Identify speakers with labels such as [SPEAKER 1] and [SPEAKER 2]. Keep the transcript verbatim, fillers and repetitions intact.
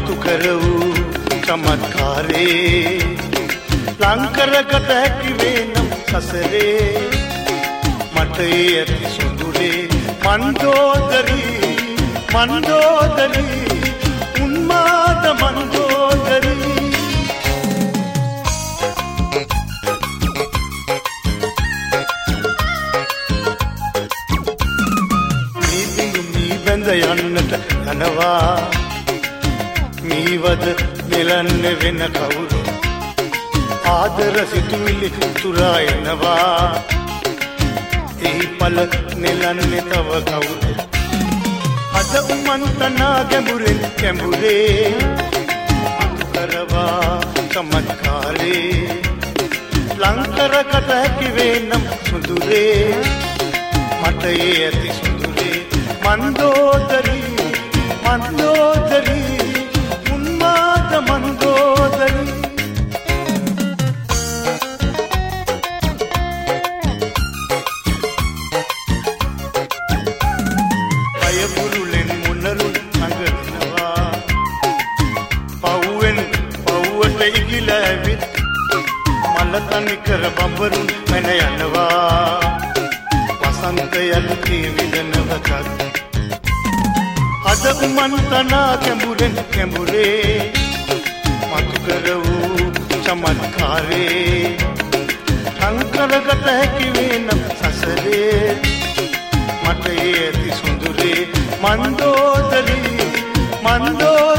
[SPEAKER 1] මතු කර වූ චමත්කාරේ ලංකරගත හැකි වේ නම් සසරේ මට ඒ ඇති සොඳුරේ මන්දෝදරී මන්දෝදරී උන්මාද මන්දෝදරී බැඳ යන්නට යනවා මීවද නෙලන්න වෙන කවුරු ආදර සිතුවිලි තුරා එනවා එහි පල නෙලන්නේ තව කවුරු අද උමන්තනා ගැඹුරෙන් ගැඹුරේ අතු කරවා චමත්කාරේ ලංකරකට හැකි වේ නම් සුදුරේ මට ඒ ඇති සුදුරේ මන්දෝදරී මන්දෝදරී උන්මාද මන්දෝදරී අයබුරුලෙන් මුනරුන් අඟනවා පව්වෙන් පව්වට ඉගිල ඇවිත් මලතනි කර බඹරුන් පැන යනවා වසන්තයල්කේ විදනවකත් අද උමන්තනා කැඹුරෙන් කැඹුරේ මතු කර වූ චමත්කාරේ සංකරගත හැකි වේ නම් සසරේ මට ඒ ඇති සොඳුරේ මන්දෝදරී මන්දෝ